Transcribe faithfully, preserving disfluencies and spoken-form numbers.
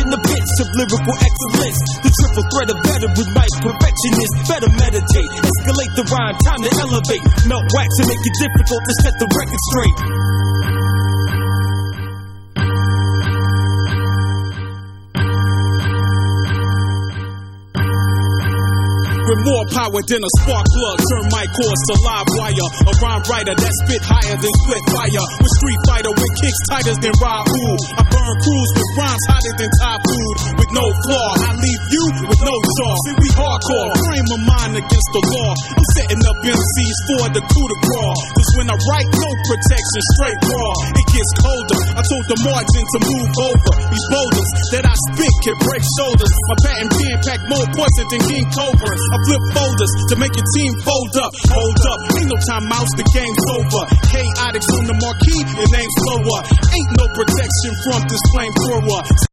the bits of lyrical excellence. The triple threat of veteran mic perfectionist. Better meditate, escalate the rhyme, time to elevate. Melt wax and make it difficult to set the record straight. With more power than a spark plug, turn my course to live wire. A rhyme writer that spit higher than split fire. With Street Fighter with kicks tighter than Raul. I burn crews with rhymes hotter than Thai food. With no flaw, I leave you with no jaw. See, we hardcore, frame of mind against the law. I'm setting up M Cs for the coup de grace. Cause when I write, no protection, straight raw. It gets colder, I told the margin to move over. These boulders that I spit can break shoulders. My patent pen pack more poison than King Cobra. I flip folders to make your team fold up. Hold up, ain't no timeouts, the game's over. Chaotix on the marquee, your name's slower. Ain't no protection from this flamethrower.